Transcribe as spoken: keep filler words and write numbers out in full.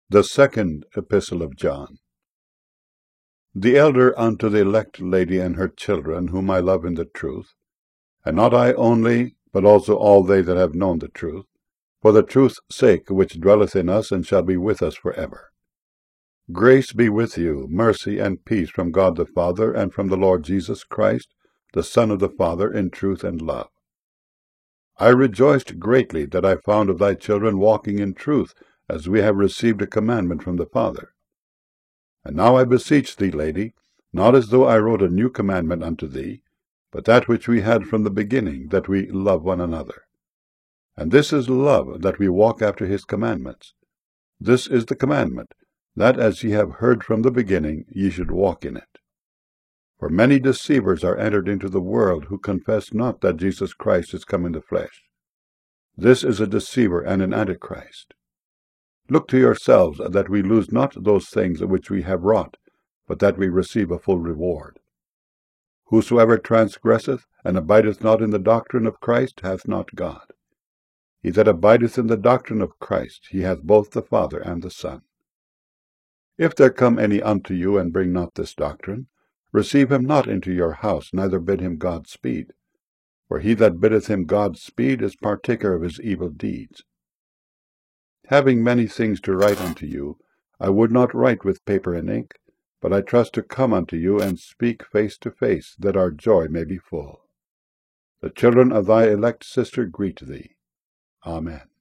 The second Epistle of John. The elder unto the elect lady and her children, whom I love in the truth, and not I only, but also all they that have known the truth, for the truth's sake which dwelleth in us and shall be with us for ever. Grace be with you, mercy and peace from God the Father, and from the Lord Jesus Christ, the Son of the Father, in truth and love. I rejoiced greatly that I found of thy children walking in truth, as we have received a commandment from the Father. And now I beseech thee, lady, not as though I wrote a new commandment unto thee, but that which we had from the beginning, that we love one another. And this is love, that we walk after his commandments. This is the commandment, that as ye have heard from the beginning, ye should walk in it. For many deceivers are entered into the world, who confess not that Jesus Christ is come in the flesh. This is a deceiver and an antichrist. Look to yourselves, that we lose not those things which we have wrought, but that we receive a full reward. Whosoever transgresseth, and abideth not in the doctrine of Christ, hath not God. He that abideth in the doctrine of Christ, he hath both the Father and the Son. If there come any unto you, and bring not this doctrine, receive him not into your house, neither bid him God speed. For he that biddeth him God speed is partaker of his evil deeds. Having many things to write unto you, I would not write with paper and ink, but I trust to come unto you and speak face to face, that our joy may be full. The children of thy elect sister greet thee. Amen.